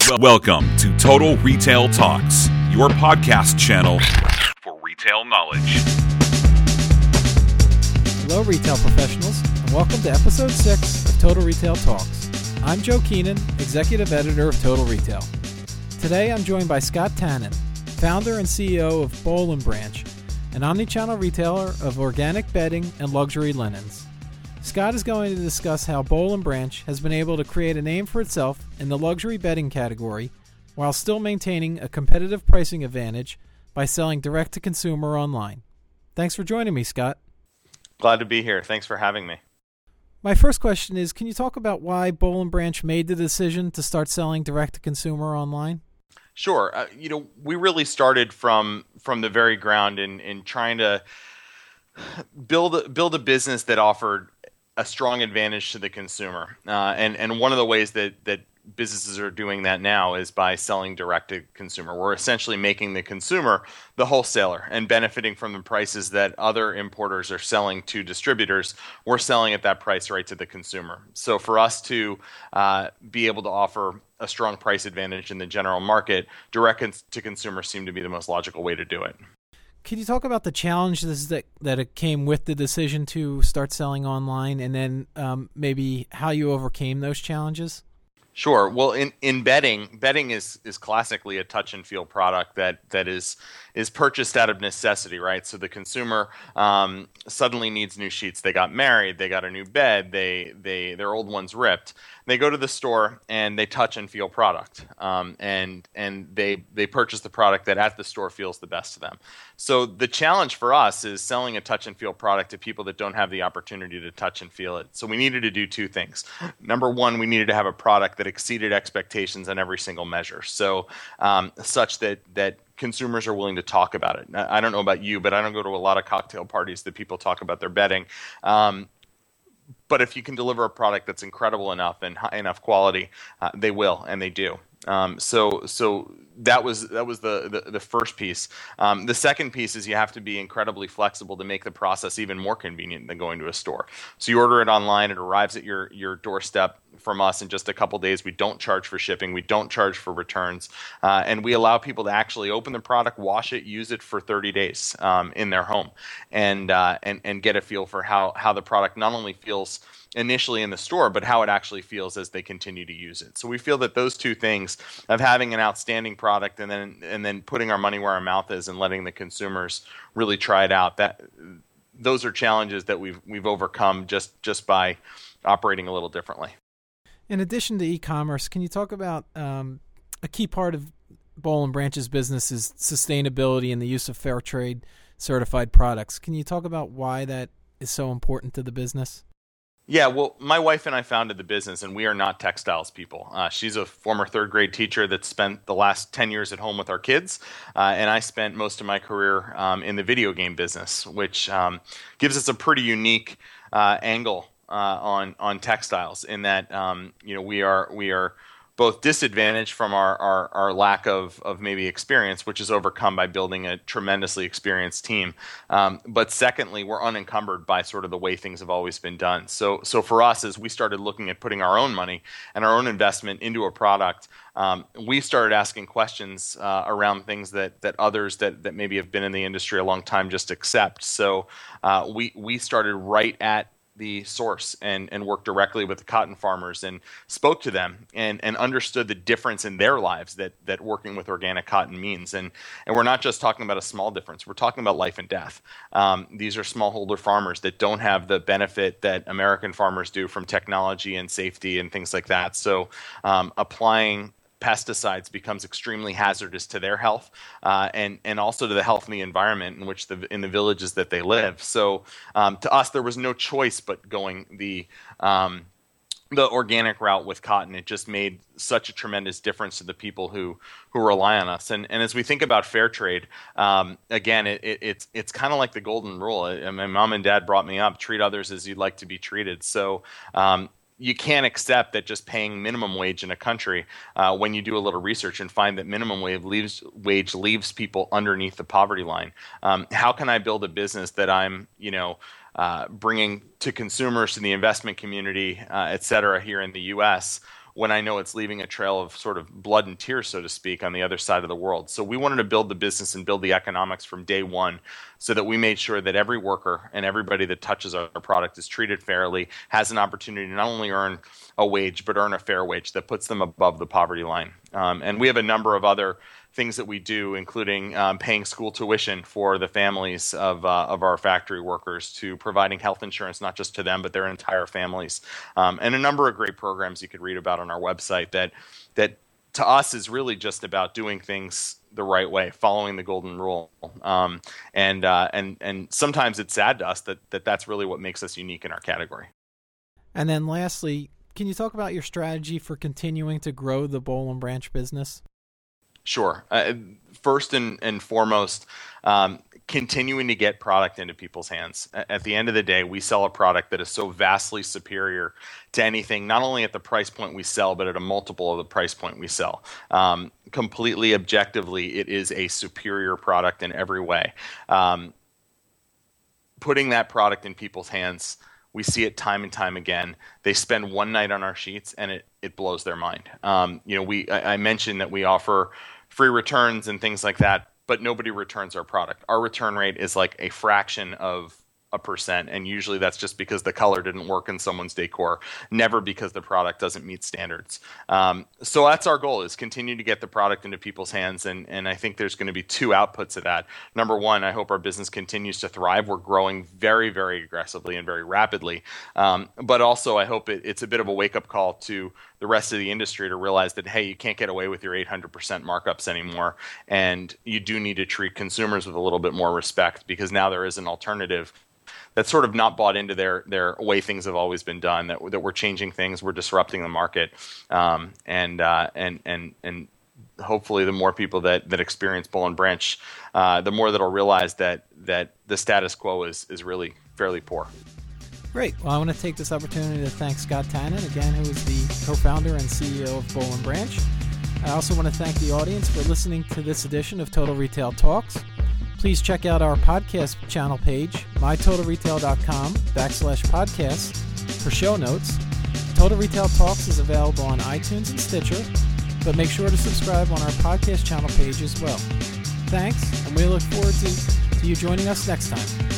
Welcome to Total Retail Talks, your podcast channel for retail knowledge. Hello, retail professionals, and welcome to episode 6 of Total Retail Talks. I'm Joe Keenan, executive editor of Total Retail. Today, I'm joined by Scott Tannen, founder and CEO of Boll & Branch, an omnichannel retailer of organic bedding and luxury linens. Scott is going to discuss how Boll & Branch has been able to create a name for itself in the luxury bedding category while still maintaining a competitive pricing advantage by selling direct-to-consumer online. Thanks for joining me, Scott. Glad to be here. Thanks for having me. My first question is, can you talk about why Boll & Branch made the decision to start selling direct-to-consumer online? Sure. We really started from the very ground in trying to build a business that offered a strong advantage to the consumer. And one of the ways that businesses are doing that now is by selling direct to consumer. We're essentially making the consumer the wholesaler and benefiting from the prices that other importers are selling to distributors. We're selling at that price right to the consumer. So for us to be able to offer a strong price advantage in the general market, direct to consumer seemed to be the most logical way to do it. Can you talk about the challenges that it came with the decision to start selling online, and then maybe how you overcame those challenges? Sure. Well, in bedding is classically a touch and feel product that is purchased out of necessity, right? So the consumer suddenly needs new sheets. They got married, they got a new bed, their old one's ripped. They go to the store and they touch and feel product, and they purchase the product that at the store feels the best to them. So the challenge for us is selling a touch and feel product to people that don't have the opportunity to touch and feel it. So we needed to do two things. Number one, we needed to have a product that exceeded expectations on every single measure. So such that consumers are willing to talk about it. I don't know about you, but I don't go to a lot of cocktail parties that people talk about their bedding. But if you can deliver a product that's incredible enough and high enough quality, they will, and they do. So that was the first piece. The second piece is you have to be incredibly flexible to make the process even more convenient than going to a store. So you order it online, it arrives at your doorstep from us in just a couple days. We don't charge for shipping, we don't charge for returns, and we allow people to actually open the product, wash it, use it for 30 days in their home, and get a feel for how the product not only feels initially in the store, but how it actually feels as they continue to use it. So we feel that those two things of having an outstanding product and then putting our money where our mouth is and letting the consumers really try it out, that those are challenges that we've overcome just by operating a little differently. In addition to e-commerce, can you talk about a key part of Boll & Branch's business is sustainability and the use of fair trade certified products. Can you talk about why that is so important to the business? Yeah, well, my wife and I founded the business, and we are not textiles people. She's a former third grade teacher that spent the last 10 years at home with our kids, and I spent most of my career in the video game business, which gives us a pretty unique angle on textiles in that we are both disadvantaged from our lack of maybe experience, which is overcome by building a tremendously experienced team. But secondly, we're unencumbered by sort of the way things have always been done. So for us, as we started looking at putting our own money and our own investment into a product, we started asking questions around things that others that maybe have been in the industry a long time just accept. So we started right at the source and worked directly with the cotton farmers and spoke to them and understood the difference in their lives that working with organic cotton means. And we're not just talking about a small difference. We're talking about life and death. These are smallholder farmers that don't have the benefit that American farmers do from technology and safety and things like that. So applying pesticides becomes extremely hazardous to their health and also to the health and the environment in the villages that they live. So to us, there was no choice but going the organic route with cotton. It just made such a tremendous difference to the people who rely on us. And as we think about fair trade, again, it's kind of like the golden rule. My mom and dad brought me up: treat others as you'd like to be treated. So you can't accept that just paying minimum wage in a country, when you do a little research and find that minimum wage leaves people underneath the poverty line. How can I build a business that I'm, bringing to consumers, to the investment community, et cetera, here in the U.S., when I know it's leaving a trail of sort of blood and tears, so to speak, on the other side of the world. So we wanted to build the business and build the economics from day one so that we made sure that every worker and everybody that touches our product is treated fairly, has an opportunity to not only earn a wage, but earn a fair wage that puts them above the poverty line. And we have a number of other things that we do, including paying school tuition for the families of our factory workers, to providing health insurance, not just to them, but their entire families. And a number of great programs you could read about on our website that to us is really just about doing things the right way, following the golden rule. And sometimes it's sad to us that that's really what makes us unique in our category. And then lastly, can you talk about your strategy for continuing to grow the Boll & Branch business? Sure. First and foremost, continuing to get product into people's hands. At the end of the day, we sell a product that is so vastly superior to anything, not only at the price point we sell, but at a multiple of the price point we sell. Completely objectively, it is a superior product in every way. Putting that product in people's hands, we see it time and time again. They spend one night on our sheets, and it blows their mind. I mentioned that we offer free returns and things like that, but nobody returns our product. Our return rate is like a fraction of 1%, and usually that's just because the color didn't work in someone's decor, never because the product doesn't meet standards. So that's our goal, is continue to get the product into people's hands, and I think there's going to be two outputs of that. Number one, I hope our business continues to thrive. We're growing very, very aggressively and very rapidly, but also I hope it's a bit of a wake-up call to the rest of the industry to realize that, hey, you can't get away with your 800% markups anymore, and you do need to treat consumers with a little bit more respect, because now there is an alternative that's sort of not bought into their way things have always been done, that we're changing things, we're disrupting the market, and hopefully the more people that experience Boll & Branch, the more that'll realize that the status quo is really fairly poor. Great. Well, I want to take this opportunity to thank Scott Tannen, again, who is the co-founder and CEO of Boll & Branch. I also want to thank the audience for listening to this edition of Total Retail Talks. Please check out our podcast channel page, mytotalretail.com/podcasts, for show notes. Total Retail Talks is available on iTunes and Stitcher, but make sure to subscribe on our podcast channel page as well. Thanks, and we look forward to you joining us next time.